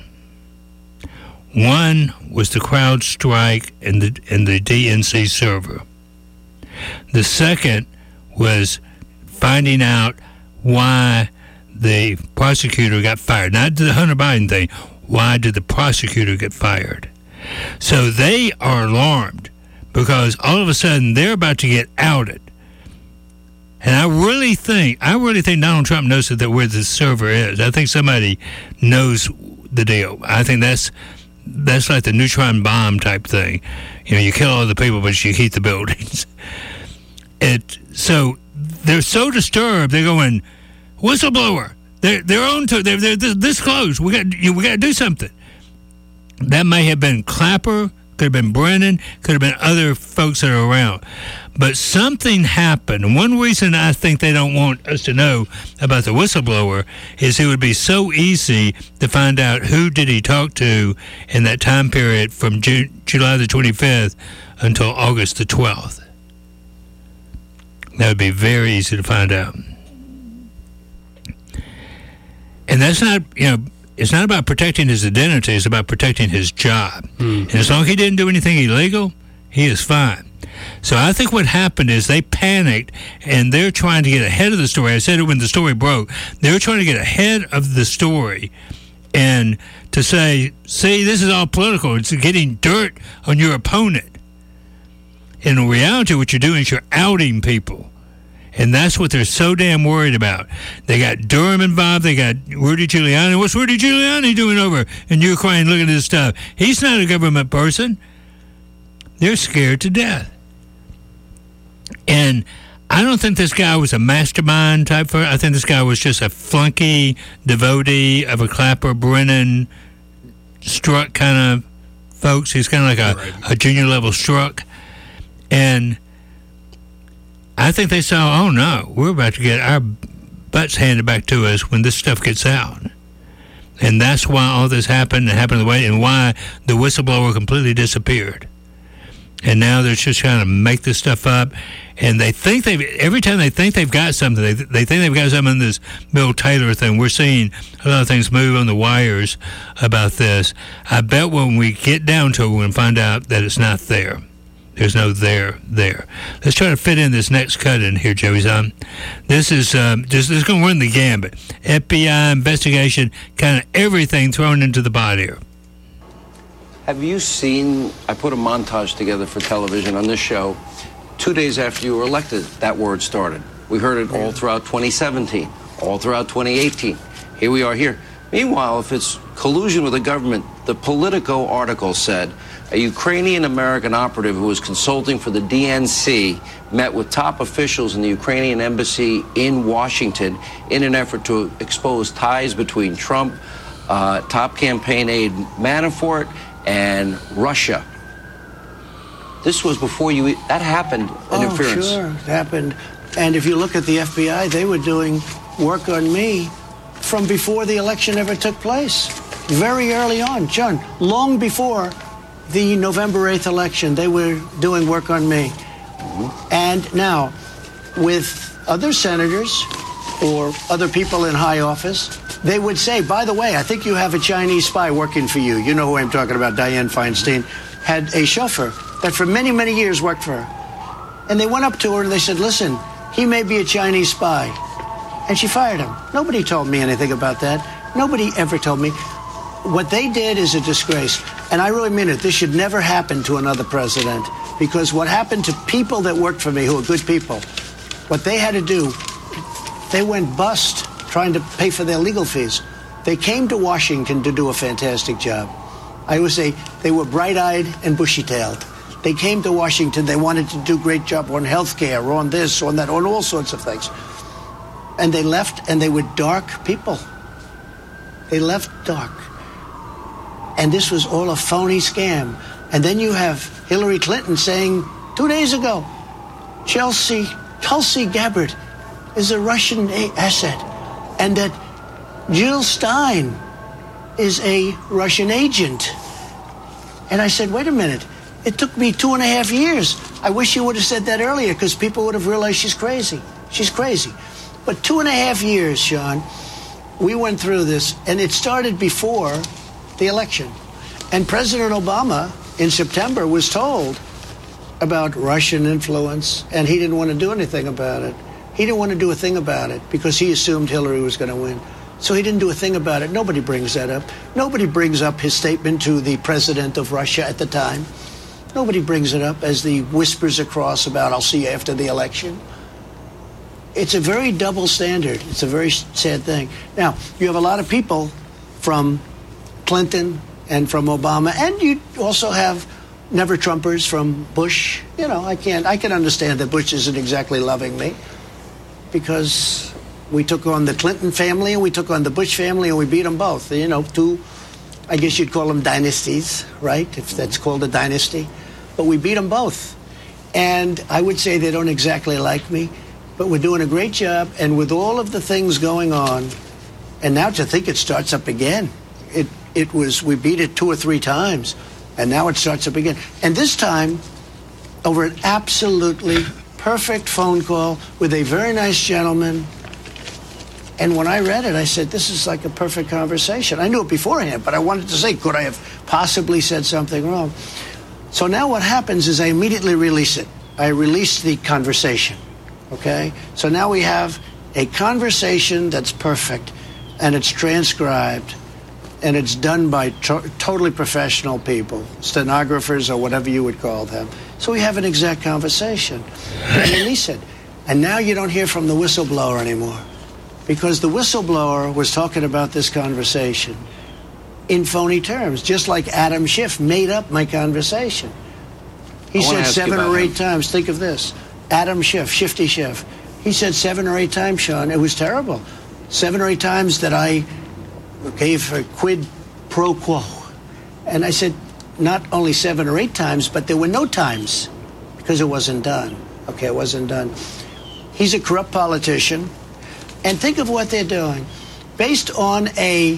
One was the crowd strike and the and the D N C server. The second was finding out why the prosecutor got fired. Not the Hunter Biden thing. Why did the prosecutor get fired? So they are alarmed because all of a sudden they're about to get outed. And I really think, I really think Donald Trump knows that where the server is. I think somebody knows the deal. I think that's that's like the neutron bomb type thing. You know, you kill all the people, but you keep the buildings. It so they're so disturbed. They're going, whistleblower. They're they're on to they're they're this close. We got we got to do something. That may have been Clapper. Could have been Brennan, could have been other folks that are around. But something happened. And one reason I think they don't want us to know about the whistleblower is it would be so easy to find out who did he talk to in that time period from June, July the twenty-fifth until August the twelfth. That would be very easy to find out. And that's not, you know, it's not about protecting his identity. It's about protecting his job. Mm-hmm. And as long as he didn't do anything illegal, he is fine. So I think what happened is they panicked, and they're trying to get ahead of the story. I said it when the story broke. They were trying to get ahead of the story and to say, see, this is all political. It's getting dirt on your opponent. In reality, what you're doing is you're outing people. And that's what they're so damn worried about. They got Durham involved. They got Rudy Giuliani. What's Rudy Giuliani doing over in Ukraine looking at this stuff? He's not a government person. They're scared to death. And I don't think this guy was a mastermind type. For, I think this guy was just a flunky devotee of a Clapper, Brennan, Strzok kind of folks. He's kind of like a, right. a junior level Strzok. And I think they saw, oh no, we're about to get our butts handed back to us when this stuff gets out. And that's why all this happened and happened the way, and why the whistleblower completely disappeared. And now they're just trying to make this stuff up. And they think they've, every time they think they've got something, they, they think they've got something in this Bill Taylor thing. We're seeing a lot of things move on the wires about this. I bet when we get down to it, we're going to find out that it's not there. There's no there there. Let's try to fit in this next cut in here, Joey's on. This is um, just this is going to run the gambit. F B I investigation, kind of everything thrown into the pot here. Have you seen, I put a montage together for television on this show, two days after you were elected, that word started. We heard it all throughout twenty seventeen, all throughout twenty eighteen. Here we are here. Meanwhile, if it's collusion with the government, the Politico article said a Ukrainian-American operative who was consulting for the D N C met with top officials in the Ukrainian embassy in Washington in an effort to expose ties between Trump, uh, top campaign aide Manafort, and Russia. This was before you, that happened, interference. Oh, sure, it happened. And if you look at the F B I, they were doing work on me from before the election ever took place. Very early on, John, long before the November eighth election, they were doing work on me. Mm-hmm. And now, with other senators or other people in high office, they would say, by the way, I think you have a Chinese spy working for you. You know who I'm talking about, Dianne Feinstein, had a chauffeur that for many, many years worked for her. And they went up to her and they said, listen, he may be a Chinese spy. And she fired him. Nobody told me anything about that. Nobody ever told me. What they did is a disgrace. And I really mean it. This should never happen to another president. Because what happened to people that worked for me, who are good people, what they had to do, they went bust trying to pay for their legal fees. They came to Washington to do a fantastic job. I always say they were bright-eyed and bushy-tailed. They came to Washington. They wanted to do a great job on health care, on this, on that, on all sorts of things. And they left, and they were dark people. They left dark. And this was all a phony scam. And then you have Hillary Clinton saying two days ago, Chelsea, Tulsi Gabbard is a Russian a- asset, and that Jill Stein is a Russian agent. And I said, wait a minute. It took me two and a half years. I wish you would have said that earlier, because people would have realized she's crazy. She's crazy. But two and a half years, Sean, we went through this, and it started before the election. And President Obama, in September, was told about Russian influence, and he didn't want to do anything about it. He didn't want to do a thing about it because he assumed Hillary was going to win. So he didn't do a thing about it. Nobody brings that up. Nobody brings up his statement to the president of Russia at the time. Nobody brings it up as the whispers across about, I'll see you after the election. It's a very double standard. It's a very sad thing. Now, you have a lot of people from Clinton and from Obama, and you also have never Trumpers from Bush. You know, I can't, I can understand that Bush isn't exactly loving me because we took on the Clinton family and we took on the Bush family and we beat them both. You know, two, I guess you'd call them dynasties, right? If that's called a dynasty. But we beat them both. And I would say they don't exactly like me, but we're doing a great job. And with all of the things going on, and now to think it starts up again, it, it was, we beat it two or three times, and now it starts up again. And this time, over an absolutely perfect phone call with a very nice gentleman. And when I read it, I said, this is like a perfect conversation. I knew it beforehand, but I wanted to say, could I have possibly said something wrong? So now what happens is I immediately release it. I release the conversation, okay? So now we have a conversation that's perfect, and it's transcribed, and it's done by to- totally professional people, stenographers or whatever you would call them. So we have an exact conversation. And release it. And now you don't hear from the whistleblower anymore, because the whistleblower was talking about this conversation in phony terms, just like Adam Schiff made up my conversation. He I said seven or eight him. times, think of this, Adam Schiff, Shifty Schiff, he said seven or eight times, Sean, it was terrible. Seven or eight times that I gave a quid pro quo. And I said, not only seven or eight times, but there were no times, because it wasn't done. Okay, it wasn't done. He's a corrupt politician. And think of what they're doing. Based on a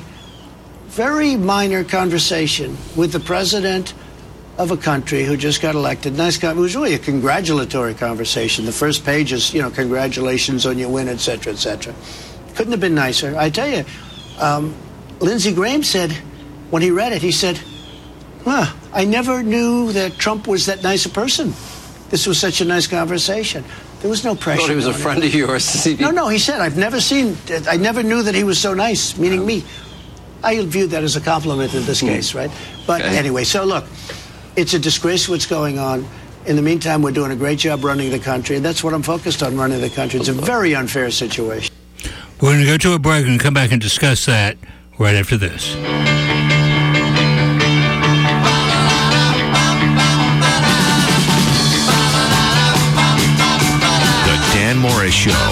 very minor conversation with the president of a country who just got elected. Nice guy. It was really a congratulatory conversation. The first page is, you know, congratulations on your win, et cetera, et cetera. Couldn't have been nicer. I tell you, um, Lindsey Graham said, when he read it, he said, huh, I never knew that Trump was that nice a person. This was such a nice conversation. There was no pressure. I thought he was a friend of yours. No, no, he said, I've never seen, I never knew that he was so nice, meaning me. I view that as a compliment in this case, right? But Okay. anyway, so look, it's a disgrace what's going on. In the meantime, we're doing a great job running the country, and that's what I'm focused on, running the country. It's a very unfair situation. We're going to go to a break and come back and discuss that right after this. The Dan Morris Show.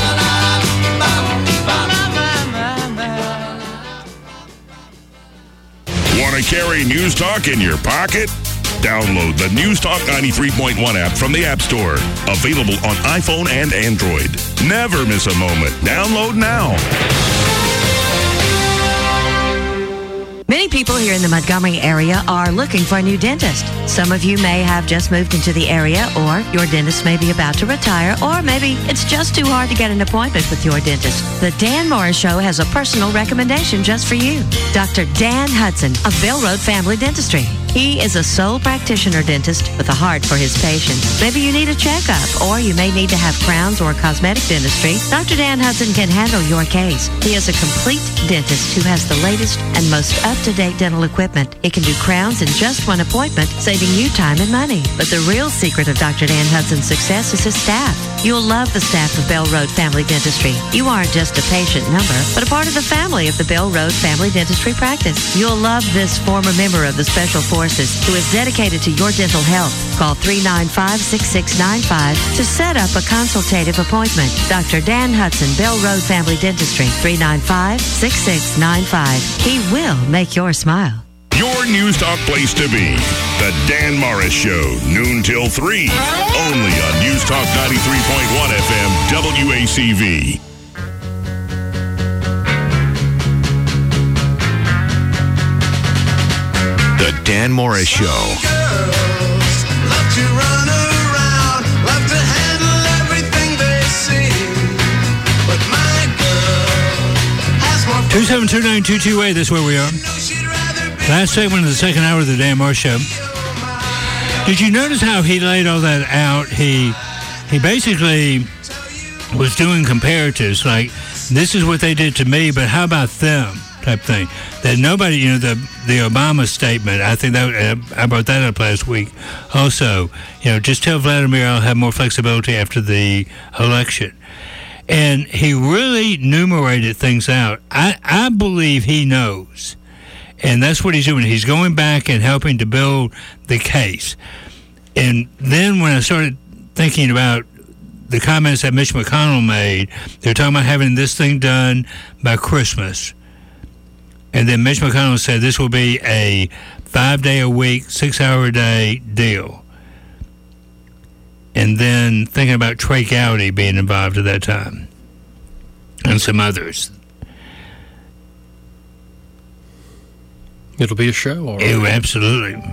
Want to carry News Talk in your pocket? Download the News Talk ninety-three point one app from the App Store. Available on iPhone and Android. Never miss a moment. Download now. Many people here in the Montgomery area are looking for a new dentist. Some of you may have just moved into the area, or your dentist may be about to retire, or maybe it's just too hard to get an appointment with your dentist. The Dan Morris Show has a personal recommendation just for you. Doctor Dan Hudson of Bell Road Family Dentistry. He is a sole practitioner dentist with a heart for his patients. Maybe you need a checkup, or you may need to have crowns or cosmetic dentistry. Doctor Dan Hudson can handle your case. He is a complete dentist who has the latest and most up-to-date dental equipment. He can do crowns in just one appointment, saving you time and money. But the real secret of Doctor Dan Hudson's success is his staff. You'll love the staff of Bell Road Family Dentistry. You aren't just a patient number, but a part of the family of the Bell Road Family Dentistry practice. You'll love this former member of the Special Forces who is dedicated to your dental health. Call three nine five, six six nine five to set up a consultative appointment. Doctor Dan Hudson, Bell Road Family Dentistry, three nine five, six six nine five. He will make your smile. Your News Talk place to be. The Dan Morris Show, noon till three. Only on News Talk ninety-three point one F M, W A C V. The Dan Morris Show. two seven two nine two two eight, that's where we are. Last segment of the second hour of the Dan Morris Show. Did you notice how he laid all that out? He he basically was doing comparatives, like, this is what they did to me, but how about them, type thing. That nobody, you know, the the Obama statement, I think that uh, I brought that up last week. Also, you know, just tell Vladimir I'll have more flexibility after the election. And he really enumerated things out. I, I believe he knows. And that's what he's doing. He's going back and helping to build the case. And then when I started thinking about the comments that Mitch McConnell made, they're talking about having this thing done by Christmas. And then Mitch McConnell said this will be a five-day-a-week, six-hour-a-day deal. And then thinking about Trey Gowdy being involved at that time. And some others. It'll be a show, all right. It, absolutely.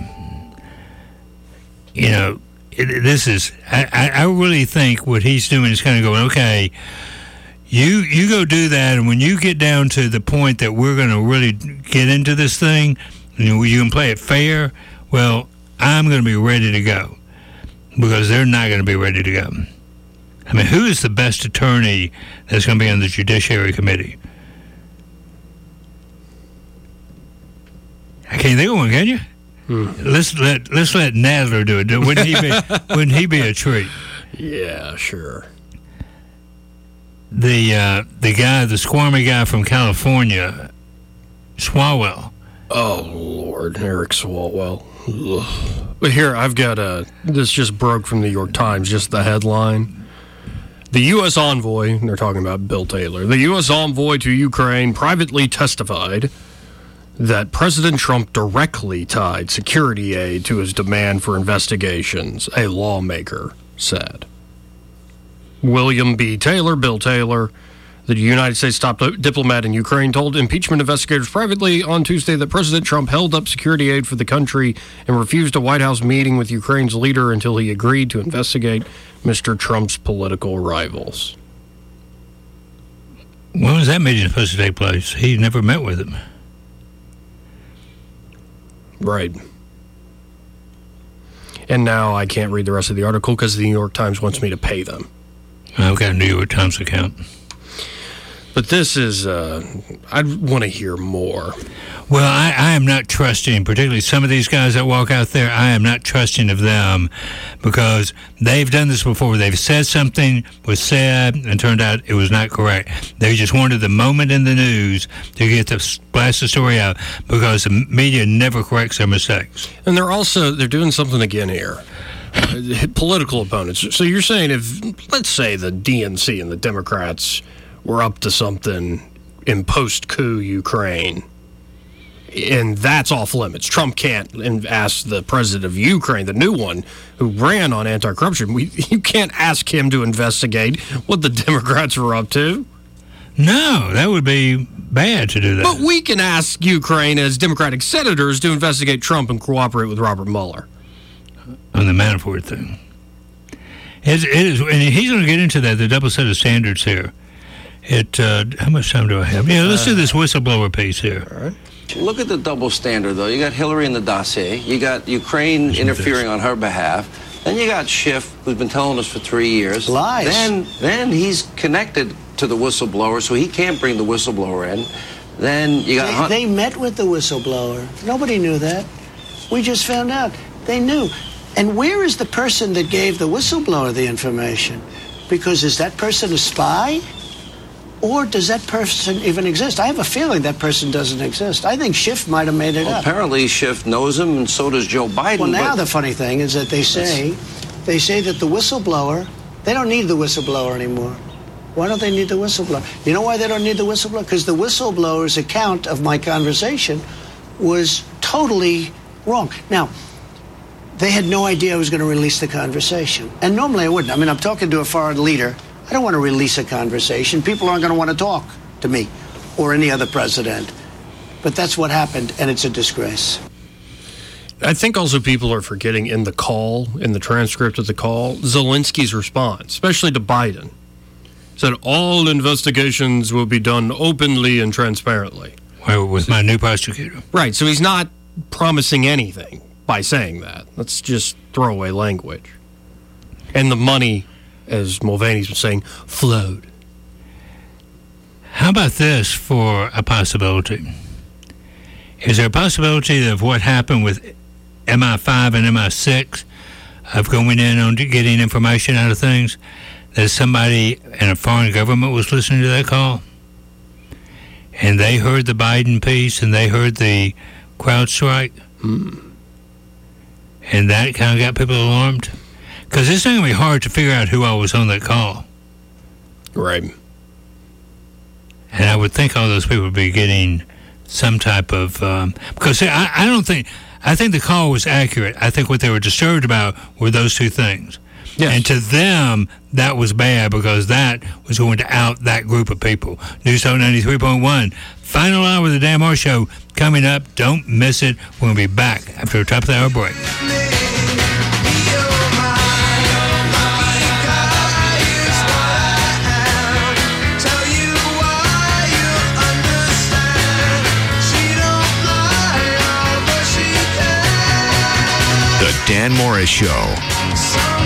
You know, it, this is, I, I, I really think what he's doing is kind of going, okay, you you go do that, and when you get down to the point that we're going to really get into this thing, you know, you can play it fair, well, I'm going to be ready to go. Because they're not going to be ready to go. I mean, who is the best attorney that's going to be on the Judiciary Committee? I can't think of one, can you? Hmm. Let's let let's let Nadler do it. Wouldn't he be? Wouldn't he be a treat? Yeah, sure. The uh, the guy, the squirmy guy from California, Swalwell. Oh Lord, Eric Swalwell. Ugh. But here I've got a. This just broke from the New York Times. Just the headline. The U S envoy. They're talking about Bill Taylor. The U S envoy to Ukraine privately testified that President Trump directly tied security aid to his demand for investigations, a lawmaker said. William B. Taylor, Bill Taylor, the United States top diplomat in Ukraine, told impeachment investigators privately on Tuesday that President Trump held up security aid for the country and refused a White House meeting with Ukraine's leader until he agreed to investigate Mister Trump's political rivals. When was that meeting supposed to take place? He never met with him. Right. And now I can't read the rest of the article because the New York Times wants me to pay them. I've got a New York Times account. But this is, uh, I'd want to hear more. Well, I, I am not trusting, particularly some of these guys that walk out there, I am not trusting of them because they've done this before. They've said something was said and turned out it was not correct. They just wanted the moment in the news to get the blast the story out because the media never corrects their mistakes. And they're also, they're doing something again here. Uh, political opponents. So you're saying if, let's say the D N C and the Democrats were up to something in post-coup Ukraine, and that's off limits. Trump can't ask the president of Ukraine, the new one, who ran on anti-corruption, we, you can't ask him to investigate what the Democrats were up to. No, that would be bad to do that. But we can ask Ukraine as Democratic senators to investigate Trump and cooperate with Robert Mueller. On the Manafort thing. It, it is, and he's going to get into that, the double set of standards here. It. Uh, how much time do I have? Yeah, let's do this whistleblower piece here. All right. Look at the double standard, though. You got Hillary in the dossier. You got Ukraine interfering on her behalf. Then you got Schiff, who's been telling us for three years. Lies. Then, then he's connected to the whistleblower, so he can't bring the whistleblower in. Then you got They, Hunt- they met with the whistleblower. Nobody knew that. We just found out. They knew. And where is the person that gave the whistleblower the information? Because is that person a spy? Or does that person even exist? I have a feeling that person doesn't exist. I think Schiff might have made it well, up. Apparently Schiff knows him, and so does Joe Biden. Well, now but- the funny thing is that they say, they say that the whistleblower, they don't need the whistleblower anymore. Why don't they need the whistleblower? You know why they don't need the whistleblower? Because the whistleblower's account of my conversation was totally wrong. Now, they had no idea I was going to release the conversation. And normally I wouldn't. I mean, I'm talking to a foreign leader. I don't want to release a conversation. People aren't going to want to talk to me or any other president. But that's what happened, and it's a disgrace. I think also people are forgetting in the call, in the transcript of the call, Zelensky's response, especially to Biden, said all investigations will be done openly and transparently. Well, with my new prosecutor. Right, so he's not promising anything by saying that. That's just throwaway language. And the money, as Mulvaney's been saying, flowed. How about this for a possibility? Is there a possibility of what happened with M I five and M I six, of going in on getting information out of things, that somebody in a foreign government was listening to that call? And they heard the Biden piece and they heard the CrowdStrike? Hmm. And that kind of got people alarmed? Because it's not going to be hard to figure out who all was on that call. Right. And I would think all those people would be getting some type of... Um, because see, I, I don't think... I think the call was accurate. I think what they were disturbed about were those two things. Yes. And to them, that was bad because that was going to out that group of people. News Talk ninety-three point one. Final hour of the Dan Moore Show coming up. Don't miss it. We're going to be back after a top of the hour break. The Dan Morris Show.